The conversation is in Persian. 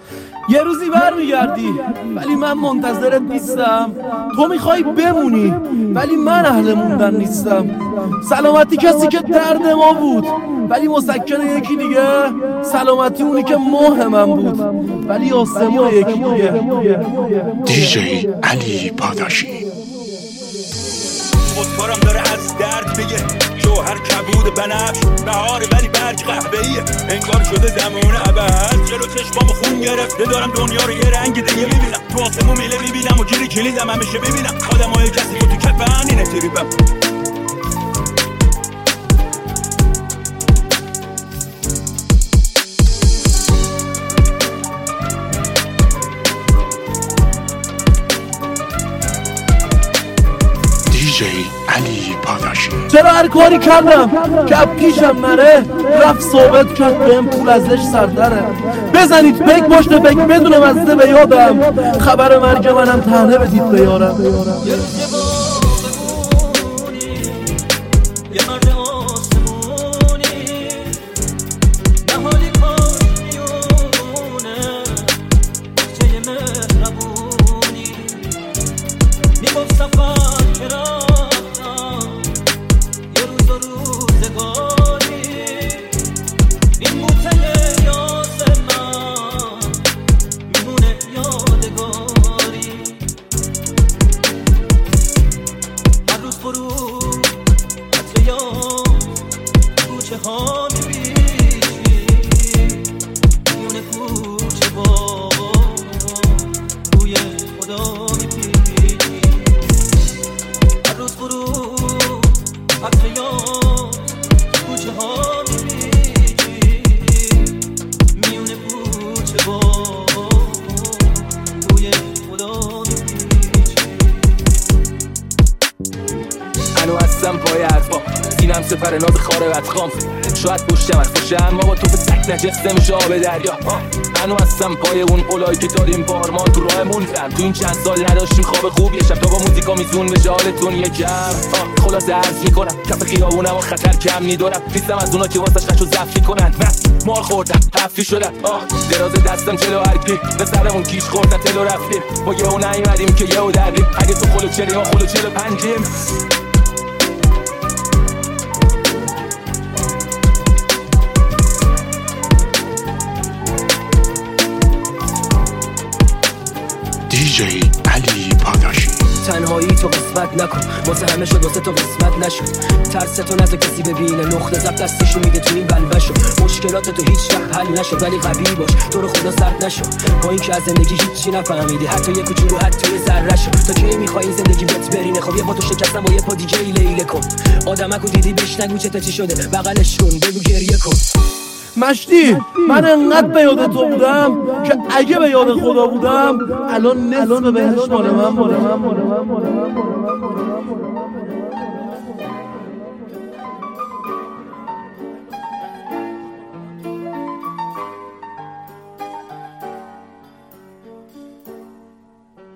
یه روزی برمیگردی ولی من منتظرت نیستم. تو میخوای بمونی ولی من اهل موندن نیستم. سلامتی کسی که درد ما بود ولی مسکن یکی دیگه. سلامتی اونی که ماه من بود ولی آسمون یکی دیگه. دیجی علی پاداشی. خودکارم داره از درد بگه، جوهر کبود بنفش بهاره ولی برگ قهوه‌ایه، انگار شده زمان ابد. جلو چشمامو خون گرفته دارم دنیا رو یه رنگ دیگه میبینم. تو آسمون میله میبینم و گیری کلیدم همیشه ببینم آدمای کسی که تو کفن اینه تریبم. دیجی علی پاداشی. چرا هر کاری کردم که پیشم نره رفت ثابت کرد بهم پول ازش سردره. بزنید پیک پشت پیک بدون مزده به یادم، خبر مرگ منم تنه بدید به یارم. هنو هستم پای حرفا، سینم سپر ناز خاره بدخام. شاید پشتم از خوشه اما با توپ سک نجسته میشه آب دریا. هنو هستم پای اون قولایی که داریم بارمان تو راه موندم. تو این چند سال نداشتیم خواب خوب، یه شب تا با موزیکا میزون به جالتون یکم. خلاصه عرض میکنم کف خیابونم و خطر کم نیدارم. نیستم از اونا که واسش قشو زفی کنن. مال خوردم حفی شدم دراز دستم جلو هرکی به سرمون کیش خوردن تلو رفتیم. ما یه اون نیومدیم که یه او دردیم. اگه تو خلو چلی ما خلو 45یم. دیجی علی پاداشی. تنهایی تو قسمت نکن، واسه همه شد واسه تو قسمت نشد. ترس تو نذار کسی ببینه، نقطه ضعف دستشو میده تو این بلبشو. مشکلات تو هیچ وقت حل نشد ولی قوی باش، تو رو خدا سرد نشو. با این که از زندگی هیچی نفهمیدی، حتی یه کوچولو حتی یه ذره شو. تا کی میخوای این زندگی بهت برینه؟ خب یه پا تو شکستم با یه پا دیگه لیله کن. آدمکو دیدی بهش نگو چه چی شده، بغلش کن بگو گریه کن. مشتی من انقدر به یاد تو بودم که اگه به یاد خدا بودم الان نصف بهش مال من.